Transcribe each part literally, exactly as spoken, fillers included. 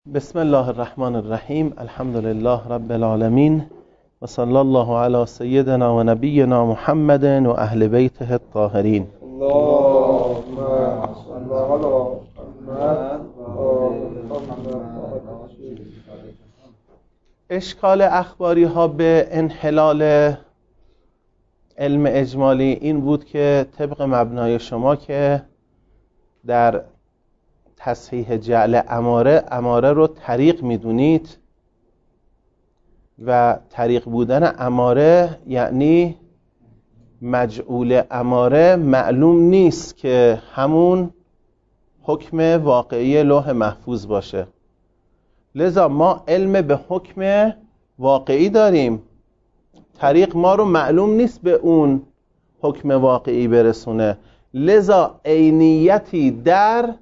بسم الله الرحمن الرحیم. الحمد لله رب العالمین و صلی الله علی سیدنا و نبینا محمد و اهل بیته الطاهرین. اللهم صل علی محمد. اشکال اخباری ها به انحلال علم اجمالی این بود که طبق مبنای شما که در تصحیح جعل اماره اماره رو طریق میدونید و طریق بودن اماره یعنی مجعول اماره معلوم نیست که همون حکم واقعی لوح محفوظ باشه، لذا ما علم به حکم واقعی داریم، طریق ما رو معلوم نیست به اون حکم واقعی برسونه، لذا عینیتی در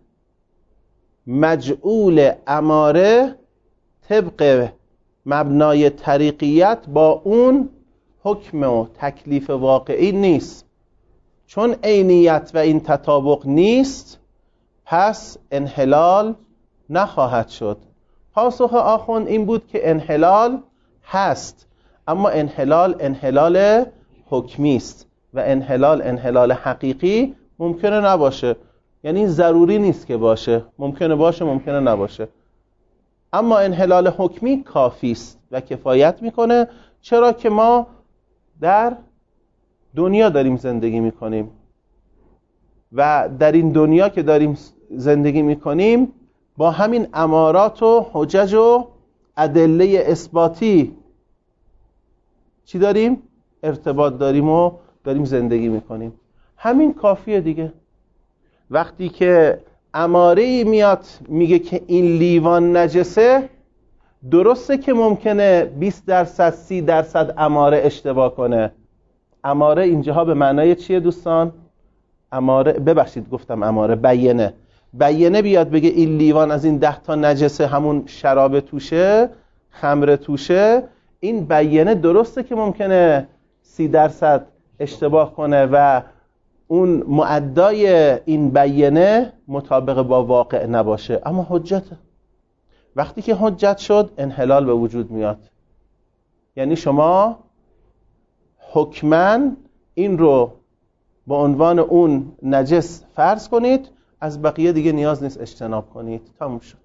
مجعول اماره طبق مبنای طریقیت با اون حکم و تکلیف واقعی نیست. چون عینیت و این تطابق نیست پس انحلال نخواهد شد. پاسخ آخوند این بود که انحلال هست، اما انحلال انحلال حکمی است و انحلال انحلال حقیقی ممکنه نباشه، یعنی ضروری نیست که باشه، ممکنه باشه ممکنه نباشه، اما انحلال حکمی کافی است و کفایت میکنه. چرا که ما در دنیا داریم زندگی میکنیم و در این دنیا که داریم زندگی میکنیم با همین امارات و حجج و ادله اثباتی چی داریم؟ ارتباط داریم و داریم زندگی میکنیم. همین کافیه دیگه. وقتی که اماره‌ای میاد میگه که این لیوان نجسه، درسته که ممکنه بیست درصد سی درصد اماره اشتباه کنه. اماره اینجاها به معنای چیه دوستان؟ اماره، ببخشید گفتم اماره، بیینه. بیینه بیاد بگه این لیوان از این ده تا نجسه، همون شراب توشه، خمر توشه، این بیینه درسته که ممکنه سی درصد اشتباه کنه و اون معدای این بیینه مطابق با واقع نباشه، اما حجته. وقتی که حجت شد انحلال به وجود میاد. یعنی شما حکماً این رو به عنوان اون نجس فرض کنید، از بقیه دیگه نیاز نیست اجتناب کنید، تموم شد.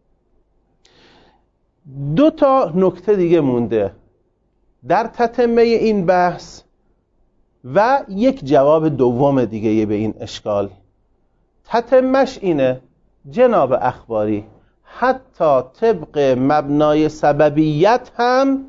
دو تا نکته دیگه مونده در تتمه این بحث و یک جواب دوم دیگه به این اشکال. تتمش اینه جناب اخباری، حتی طبق مبنای سببیت هم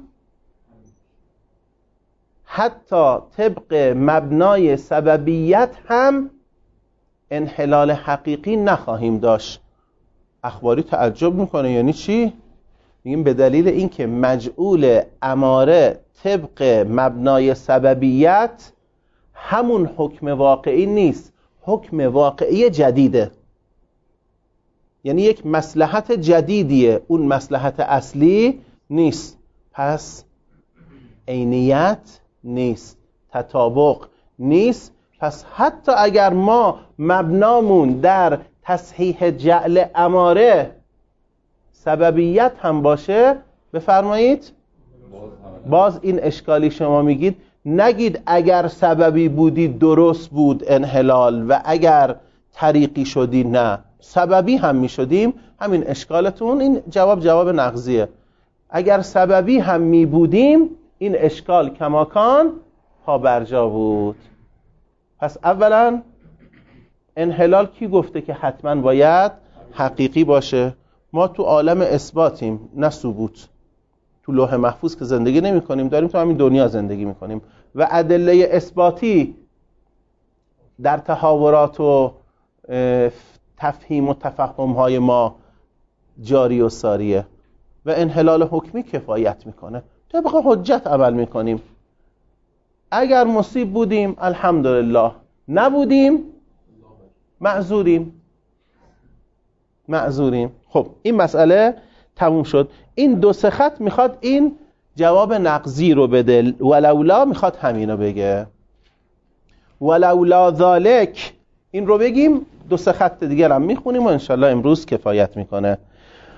حتی طبق مبنای سببیت هم انحلال حقیقی نخواهیم داشت. اخباری تعجب میکنه، یعنی چی؟ میگیم به دلیل اینکه مجعول اماره طبق مبنای سببیت همون حکم واقعی نیست، حکم واقعی جدیده، یعنی یک مصلحت جدیدیه، اون مصلحت اصلی نیست. پس عینیت نیست، تطابق نیست. پس حتی اگر ما مبنامون در تصحیح جعل اماره سببیت هم باشه، بفرمایید باز این اشکالی شما میگید، نگید اگر سببی بودی درست بود انحلال و اگر طریقی شدی نه، سببی هم میشدیم. همین اشکالتون، این جواب جواب نقضیه. اگر سببی هم می بودیم این اشکال کماکان پا برجا بود. پس اولا انحلال کی گفته که حتما باید حقیقی باشه؟ ما تو عالم اثباتیم نه ثبوت. تو لوح محفوظ که زندگی نمی کنیم، داریم تو همین دنیا زندگی می کنیم و ادله اثباتی در تحاورات و تفهیم و تفهم های ما جاری و ساریه و انحلال حکمی کفایت میکنه. طبق حجت عمل میکنیم. اگر مصیب بودیم الحمدلله، نبودیم معذوریم معذوریم. خب این مسئله تموم شد. این دو سه خط میخواد این جواب نقضی رو بده، ولولا میخواد همینو بگه، ولولا ذالک این رو بگیم، دو سه خط دیگر هم میخونیم و انشالله امروز کفایت میکنه.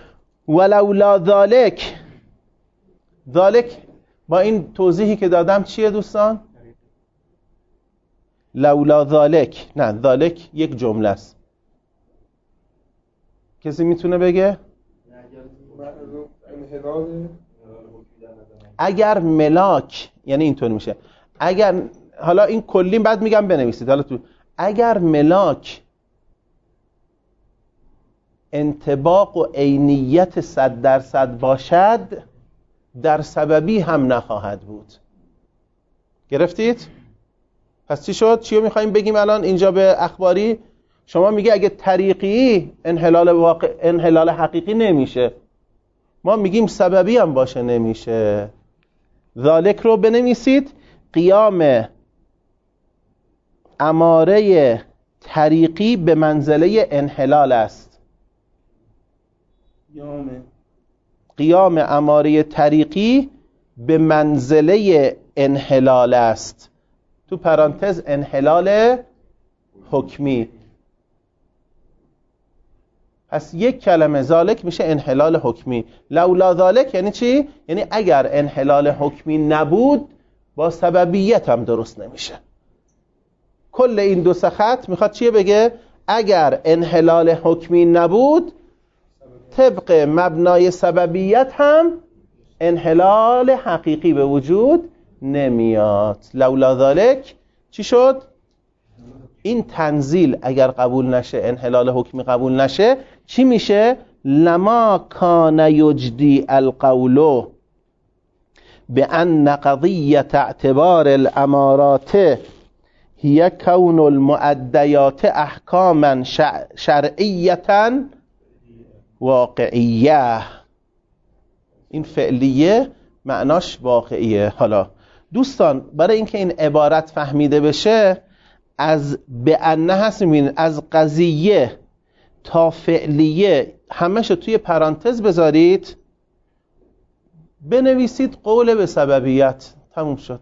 ولولا ذالک، ذالک با این توضیحی که دادم چیه دوستان؟ لولا ذالک، نه ذالک یک جمله است. کسی میتونه بگه؟ اگر ملاک، یعنی اینطور میشه، اگر، حالا این کلی بعد میگم بنویسید، حالا تو اگر ملاک انطباق و عینیت صد درصد باشد در سببی هم نخواهد بود. گرفتید؟ پس چی شد؟ چی رو میخواییم بگیم الان اینجا به اخباری؟ شما میگه اگه طریقی انحلال واقع انحلال حقیقی نمیشه، ما میگیم سببی هم باشه نمیشه. ذالک رو بنویسید. قیام اماره طریقی به منزله انحلال است. قیام اماره طریقی به منزله انحلال است. تو پرانتز انحلال حکمی. پس یک کلمه ذالک میشه انحلال حکمی. لولا ذالک یعنی چی؟ یعنی اگر انحلال حکمی نبود با سببیت هم درست نمیشه. کل این دو سه خط میخواد چیه بگه؟ اگر انحلال حکمی نبود طبق مبنای سببیت هم انحلال حقیقی به وجود نمیاد. لولا ذالک چی شد؟ این تنزیل اگر قبول نشه، انحلال حکمی قبول نشه، چی میشه؟ لما کان یجدی القول بأن قضیة اعتبار الامارات هي کون المؤدیات احکاما شرعیتا واقعیه. این فعلیه معناش واقعیه. حالا دوستان برای اینکه این عبارت فهمیده بشه، از به انه هست میبینید، از قضیه تا فعلیه همه‌شو توی پرانتز بذارید، بنویسید قول به سببیت. تموم شد.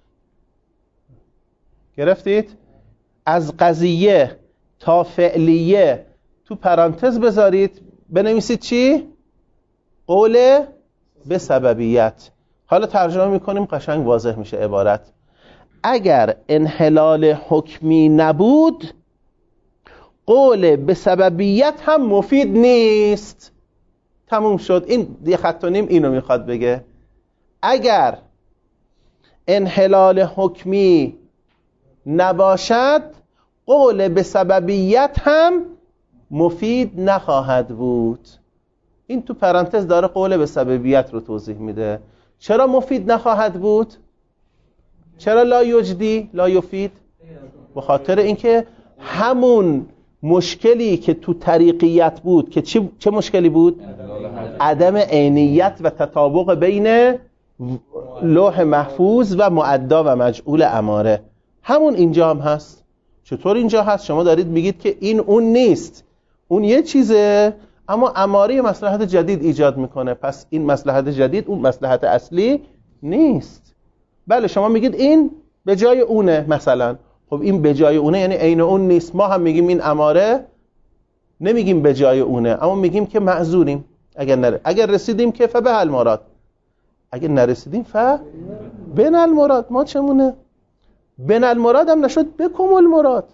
گرفتید؟ از قضیه تا فعلیه تو پرانتز بذارید، بنویسید چی؟ قول به سببیت. حالا ترجمه میکنیم قشنگ واضح میشه عبارت. اگر انحلال حکمی نبود قول به سببیت هم مفید نیست. تموم شد. این یه خط و نیم اینو میخواد بگه. اگر انحلال حکمی نباشد قول به سببیت هم مفید نخواهد بود. این تو پرانتز داره قول به سببیت رو توضیح میده. چرا مفید نخواهد بود؟ چرا لا یجدی لا یفید؟ به خاطر اینکه همون مشکلی که تو طریقیت بود که چه, چه مشکلی بود؟ عدم عینیت و تطابق بین لوح محفوظ و معدا و مجعول اماره. همون اینجا هم هست. چطور اینجا هست؟ شما دارید میگید که این اون نیست، اون یه چیزه اما اماره مصلحت جدید ایجاد میکنه. پس این مصلحت جدید اون مصلحت اصلی نیست. بله شما میگید این به جای اونه مثلا. خب این به جای اونه یعنی عین اون نیست. ما هم میگیم این اماره، نمیگیم به جای اونه، اما میگیم که معذوریم اگر نره. اگر رسیدیم که فبه المراد، اگر نرسیدیم ف بن المراد. ما چمونه؟ بن المراد هم نشد بکم المراد.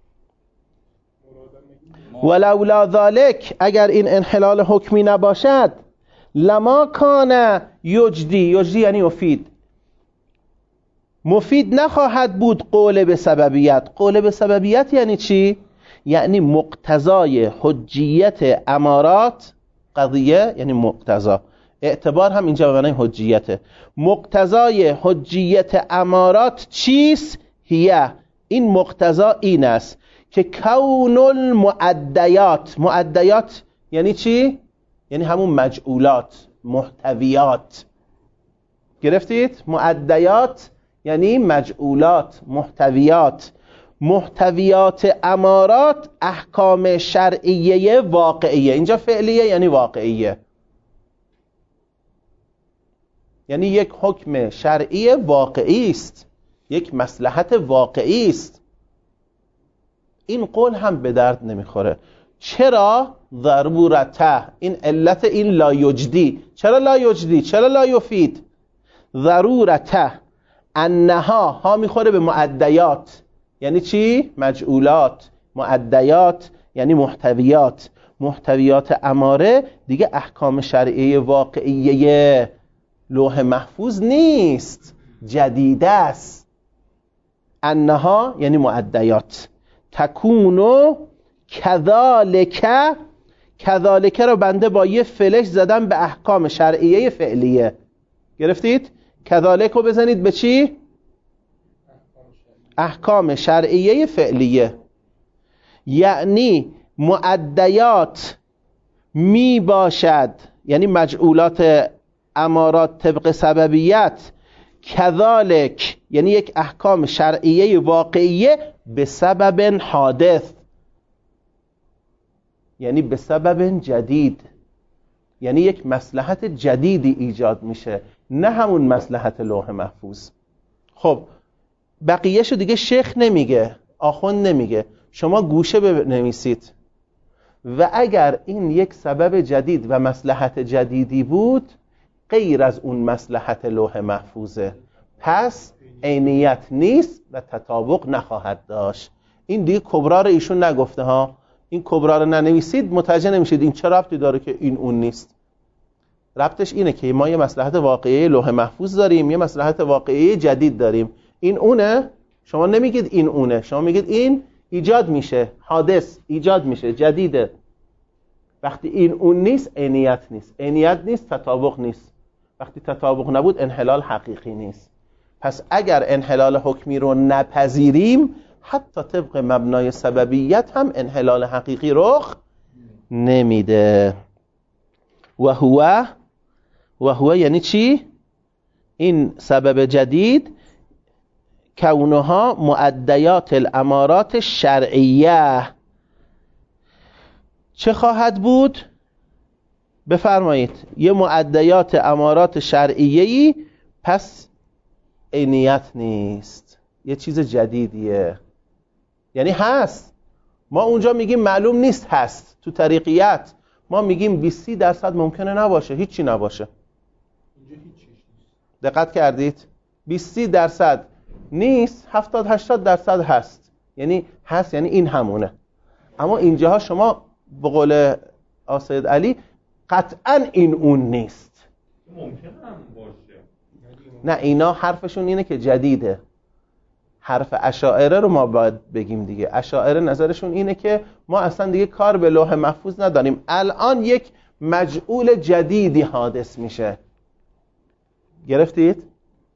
ولولا ذالک، اگر این انحلال حکمی نباشد، لما کان یجدی، یجدی یعنی مفید، مفید نخواهد بود قول به سببیت. قول به سببیت یعنی چی؟ یعنی مقتضای حجیت امارات. قضیه یعنی مقتضا، اعتبار هم اینجا به معنای حجیته. مقتضای حجیت امارات چیست؟ هیه، این مقتضا این است که کون المؤدیات، مؤدیات یعنی چی؟ یعنی همون مجعولات، محتویات. گرفتید؟ مؤدیات یعنی مجعولات، محتویات. محتویات امارات احکام شرعیه واقعیه. اینجا فعلیه یعنی واقعیه، یعنی یک حکم شرعی واقعی است، یک مصلحت واقعی است. این قول هم به درد نمیخوره، چرا؟ ضرورته، این علت این لا یجدی. چرا لا یجدی؟ چرا لا یفید؟ ضرورته انها، ها میخوره به معدیات. یعنی چی؟ مجعولات. معدیات یعنی محتویات. محتویات اماره دیگه احکام شرعی واقعیه لوح محفوظ نیست، جدید است. انها یعنی معدیات. تکونو کذالک، کذالک رو بنده با یه فلش زدم به احکام شرعیه فعلیه. گرفتید؟ کذالک رو بزنید به چی؟ احکام شرعیه فعلیه. یعنی معدیات می باشد، یعنی مجعولات امارات طبق سببیت، کذالک یعنی یک احکام شرعیه واقعیه به سبب حادث، یعنی به سبب جدید، یعنی یک مصلحت جدیدی ایجاد میشه، نه همون مصلحت لوح محفوظ. خب بقیهشو دیگه شیخ نمیگه، آخوند نمیگه، شما گوشه بنویسید. و اگر این یک سبب جدید و مصلحت جدیدی بود غیر از اون مصلحت لوح محفوظه، پس عینیت نیست و تطابق نخواهد داشت. این دیگه کبرا رو ایشون نگفته ها، این کبرا رو ننویسید متوجه نمیشید این چه ربطی داره که این اون نیست. ربطش اینه که ما یه مصلحت واقعی لوح محفوظ داریم، یه مصلحت واقعی جدید داریم. این اونه، شما نمیگید این اونه، شما میگید این ایجاد میشه، حادث ایجاد میشه، جدیده. وقتی این اون نیست عینیت نیست، عینیت نیست تطابق نیست. وقتی تطابق نبود انحلال حقیقی نیست. پس اگر انحلال حکمی رو نپذیریم حتی طبق مبنای سببیت هم انحلال حقیقی رخ نمیده. و هو، و هو یعنی چی؟ این سبب جدید کونها معدیات الامارات شرعیه چه خواهد بود؟ بفرمایید. یه معدیات امارات شرعیه‌ای، پس عینیت نیست، یه چیز جدیدیه. یعنی هست، ما اونجا میگیم معلوم نیست هست. تو طریقیت ما میگیم بیست درصد ممکنه نباشه، هیچی نباشه. دقت کردید؟ بیست درصد نیست، هفتاد هشتاد درصد هست. یعنی هست یعنی این همونه. اما اینجاها شما به قول آسید علی قطعا این اون نیست. ممکنه هم باشه. نه اینا حرفشون اینه که جدیده. حرف اشاعره رو ما باید بگیم دیگه. اشاعره نظرشون اینه که ما اصلا دیگه کار به لوح محفوظ نداریم، الان یک مجعول جدیدی حادث میشه. گرفتید؟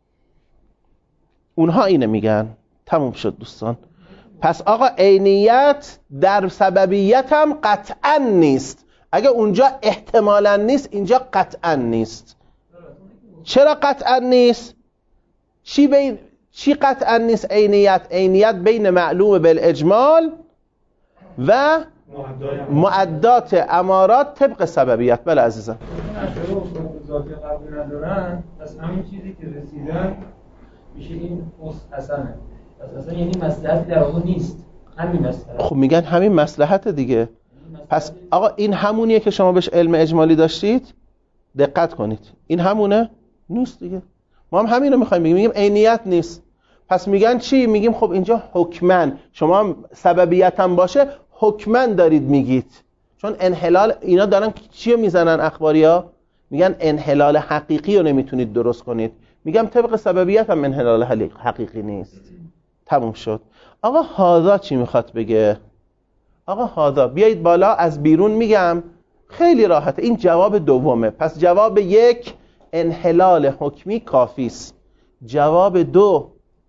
اونها اینه میگن. تموم شد دوستان. پس آقا عینیت در سببیت هم قطعا نیست. اگه اونجا احتمالا نیست اینجا قطعا نیست. چرا قطعا نیست؟ چی بین چی قطعا نیست؟ عینیت. عینیت بین معلوم بالاجمال و معدات امارات طبق سببیت. بله عزیزم. ذاتی قبول ندارن، پس همین چیزی که رسیدن میشه این حسنه. پس اصلا یعنی مصلحتی در اون نیست، همین مصلحت. خب میگن همین مصلحت دیگه. پس آقا این همونیه که شما بهش علم اجمالی داشتید؟ دقت کنید این همونه؟ نیست دیگه. ما هم همین رو میخوایم بگیم، میگیم عینیت نیست. پس میگن چی؟ میگیم خب اینجا حکمن، شما هم سببیت هم باشه حکمن دارید میگید. چون انحلال اینا دارن چی میزنن اخباری ها؟ میگن انحلال حقیقی رو نمیتونید درست کنید. میگم طبق سببیت هم انحلال حقیقی نیست. تموم شد. آقا هاذا چی میخواد بگه؟ آقا هاذا بیایید بالا، از بیرون میگم خیلی راحته. این جواب دومه. پس جواب یک انحلال حکمی کافی است. جواب دو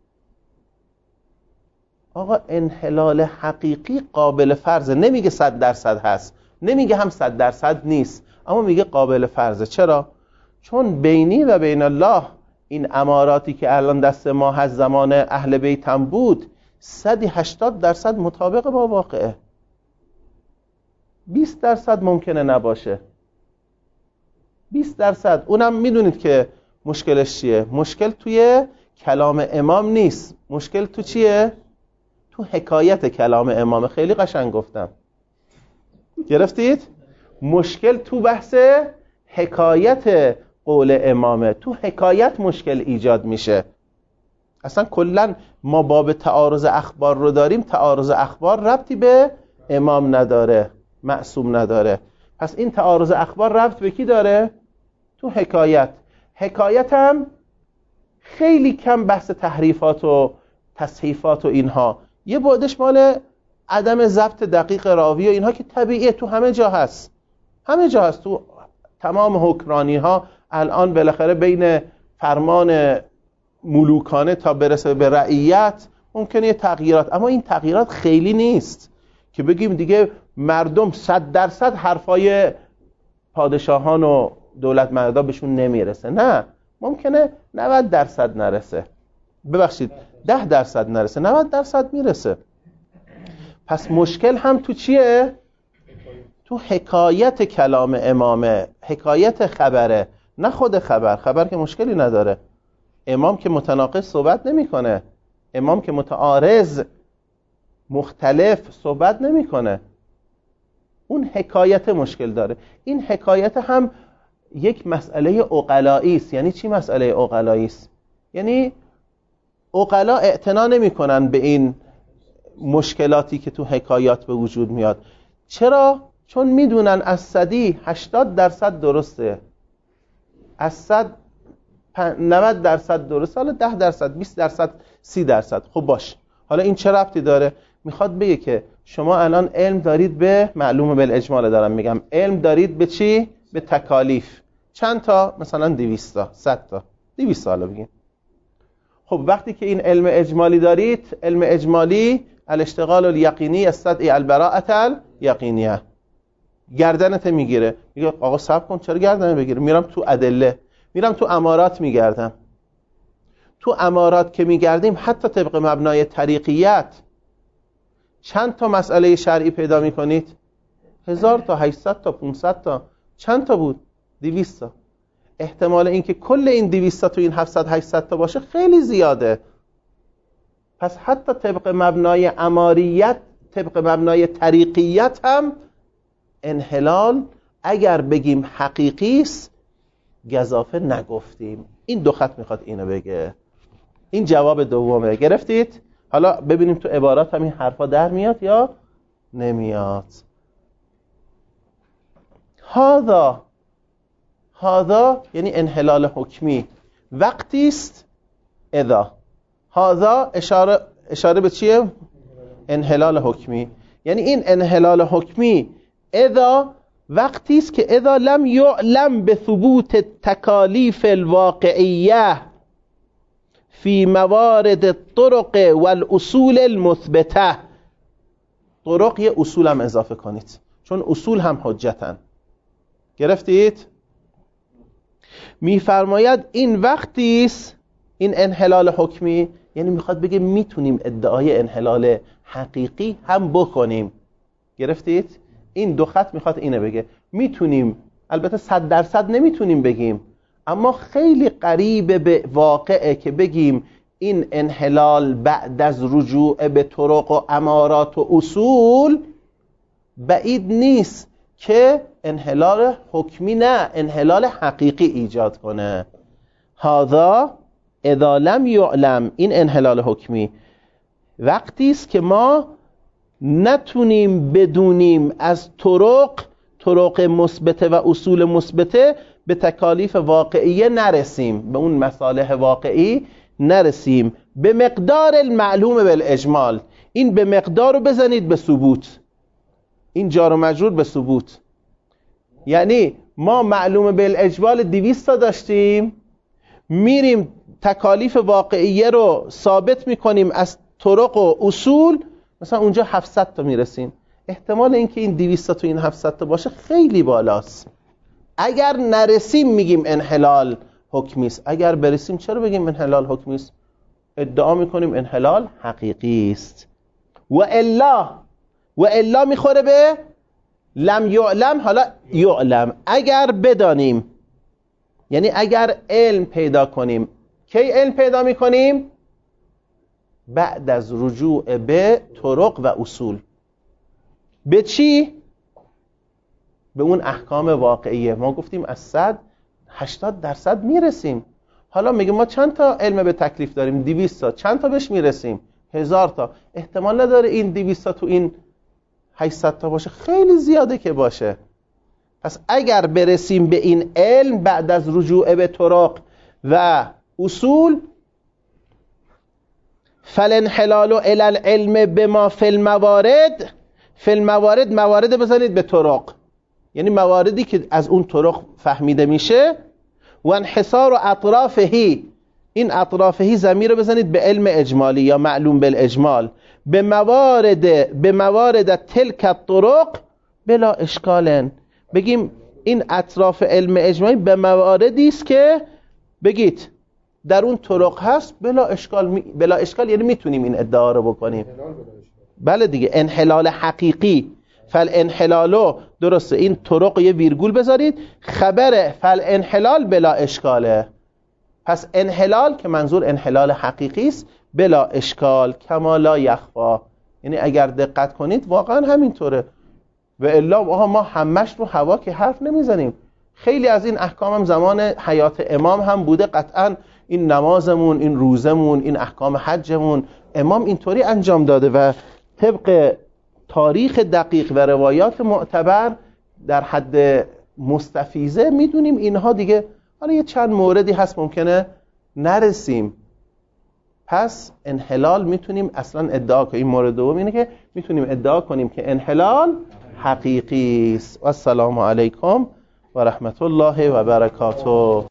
آقا انحلال حقیقی قابل فرضه. نمیگه صد درصد هست، نمیگه هم صد درصد نیست، اما میگه قابل فرضه. چرا؟ چون بینی و بین الله این اماراتی که الان دست ما هست زمان اهل بیت هم بود صد و هشتاد درصد مطابق با واقعه. بیست درصد ممکنه نباشه. بیست درصد اونم میدونید که مشکلش چیه؟ مشکل توی کلام امام نیست، مشکل تو چیه؟ تو حکایت کلام امام. خیلی قشنگ گفتم. گرفتید؟ مشکل تو بحث حکایت قول امامه، تو حکایت مشکل ایجاد میشه. اصلا کلا ما باب تعارض اخبار رو داریم، تعارض اخبار ربطی به امام نداره، معصوم نداره. پس این تعارض اخبار ربط به کی داره؟ تو حکایت. حکایت هم خیلی کم بحث تحریفات و تصحیفات و اینها، یه بعدش مال عدم ضبط دقیق راوی و اینها که طبیعیه، تو همه جا هست، همه جا هست. تو تمام حکمرانی ها الان بالاخره بین فرمان ملوکانه تا برسه به رعیت ممکنه تغییرات، اما این تغییرات خیلی نیست که بگیم دیگه مردم صد درصد حرفای پادشاهان و دولت مردا بهشون نمیرسه. نه، ممکنه نود درصد نرسه، ببخشید ده درصد نرسه، نود درصد میرسه. پس مشکل هم تو چیه؟ تو حکایت کلام امامه، حکایت خبره، نه خود خبر. خبر که مشکلی نداره، امام که متناقض صحبت نمیکنه، امام که متعارض مختلف صحبت نمیکنه. اون حکایت مشکل داره. این حکایت هم یک مسئله عقلایی است. یعنی چی مسئله عقلایی است؟ یعنی عقلا اعتنا نمیکنن به این مشکلاتی که تو حکایات به وجود میاد. چرا؟ چون میدونن از صدی هشتاد درصد درسته، از صد نود درصد درسته، حالا ده درصد، بیست درصد، سی درصد. خب باش، حالا این چه ربطی داره؟ میخواد بگه که شما الان علم دارید به معلومه بالاجمال دارم میگم، علم دارید به چی؟ به تکالیف. چند تا؟ مثلا دویست تا، صد تا، دویست تا حالا بگیم. خب وقتی که این علم اجمالی دارید، علم اجمالی الاشتغال الیقینی استدعی البراءة الیقینیه، گردنت میگیره، میگه آقا صبر کن، چرا گردنت بگیره؟ میرم تو ادله، میرم تو امارات میگردم. تو امارات که میگردیم حتی طبق مبنای طریقیت چند تا مسئله شرعی پیدا میکنید؟ هزار تا، هشتصد تا، پانصد تا. چند تا بود؟ دویست تا. احتمال اینکه کل این دویست تا تو این هفتصد هشتصد تا باشه خیلی زیاده. پس حتی طبق مبنای اماریت، طبق مبنای طریقیت هم انحلال اگر بگیم حقیقی است گزافه نگفتیم. این دو خط میخواد اینو بگه. این جواب دومه. گرفتید؟ حالا ببینیم تو عبارات هم این حرفا در میاد یا نمیاد. هذا هذا یعنی انحلال حکمی. وقتی است اذا. هذا اشاره اشاره به چیه؟ انحلال حکمی. یعنی این انحلال حکمی اذا وقتی است که اذا لم یعلم به ثبوت تکالیف الواقعیه فی موارد الطرق والاصول المثبته. طرق یه اصول هم اضافه کنید، چون اصول هم حجتن. گرفتید؟ میفرماید این وقتی است، این انحلال حکمی یعنی میخواد بگه میتونیم ادعای انحلال حقیقی هم بکنیم. گرفتید؟ این دو خط میخواد اینه بگه میتونیم، البته صد درصد نمیتونیم بگیم، اما خیلی قریب به واقعه که بگیم این انحلال بعد از رجوع به طرق و امارات و اصول بعید نیست که انحلال حکمی نه انحلال حقیقی ایجاد کنه. هذا اذا لم یعلم، این انحلال حکمی وقتی است که ما نتونیم بدونیم از طرق طرق مثبته و اصول مثبته به تکالیف واقعیه نرسیم، به اون مصالح واقعی نرسیم به مقدار المعلوم بالاجمال. این به مقدار رو بزنید به ثبوت، این جار و مجرور به ثبوت. یعنی ما معلوم بالاجمال دویست تا داشتیم، میریم تکالیف واقعیه رو ثابت میکنیم از طرق و اصول، مثلا اونجا هفتصد تا میرسیم. احتمال اینکه این دویست تا تو این هفتصد تا باشه خیلی بالاست. اگر نرسیم میگیم انحلال حکمی است، اگر برسیم چرا بگیم انحلال حکمی است؟ ادعا میکنیم انحلال حقیقی است. و الا و الا میخوره به لم یعلم. حالا یعلم اگر بدانیم، یعنی اگر علم پیدا کنیم. کی علم پیدا میکنیم؟ بعد از رجوع به طرق و اصول. به چی؟ به اون احکام واقعیه. ما گفتیم از صد هشتاد درصد میرسیم. حالا میگیم ما چند تا علم به تکلیف داریم؟ دویست تا. چند تا بهش میرسیم؟ هزار تا. احتمال نداره این دویست تا تو این هشتصد تا باشه، خیلی زیاده که باشه. پس اگر برسیم به این علم بعد از رجوع به طرق و اصول، فالانحلال الی العلم بما فی الموارد، فی الموارد موارد بزنید به طرق، یعنی مواردی که از اون طرق فهمیده میشه، و انحصار و اطرافهی، این اطرافهی ضمیر رو بزنید به علم اجمالی یا معلوم بالاجمال، به موارد به موارد تلک الطرق بلا اشکالن. بگیم این اطراف علم اجمالی به مواردی است که بگید در اون طرق هست بلا اشکال. بلا اشکال یعنی میتونیم این ادعا رو بکنیم. بله دیگه، انحلال حقیقی. فالانحلالو، درسته، این طرق یه ویرگول بذارید، خبر فالانحلال بلا اشکاله. پس انحلال که منظور انحلال حقیقی است، بلا اشکال، کما لا یخفا، یعنی اگر دقت کنید واقعا همینطوره. و الا ما همش رو هوا که حرف نمیزنیم. خیلی از این احکام هم زمان حیات امام هم بوده. قطعا این نمازمون، این روزمون، این احکام حجمون امام اینطوری انجام داده و طبق تاریخ دقیق و روایات معتبر در حد مستفیضه میدونیم اینها دیگه. حالا یه چند موردی هست ممکنه نرسیم. پس انحلال میتونیم اصلا ادعا کنیم. این مورد دوم اینه که میتونیم ادعا کنیم که انحلال حقیقی است. و السلام علیکم و رحمت الله و برکاته.